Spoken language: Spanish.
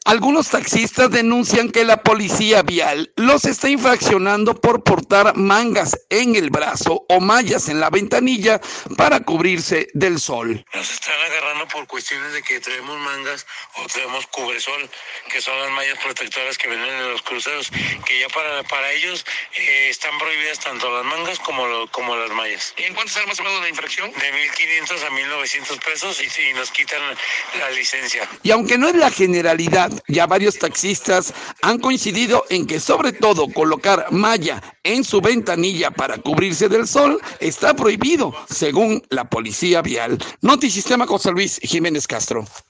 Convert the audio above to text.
Algunos taxistas denuncian que la policía vial los está infraccionando por portar mangas en el brazo o mallas en la ventanilla para cubrirse del sol. Nos están agarrando por cuestiones de que traemos mangas o traemos cubresol, que son las mallas protectoras que venden en los cruceros, que ya para ellos están prohibidas tanto las mangas como las mallas. ¿Y en cuánto sale más o menos la infracción? De 1,500 a 1,900 pesos y nos quitan la licencia. Y aunque no es la generalidad, ya varios taxistas han coincidido en que sobre todo colocar malla en su ventanilla para cubrirse del sol está prohibido, según la policía vial. Notisistema José Luis Jiménez Castro.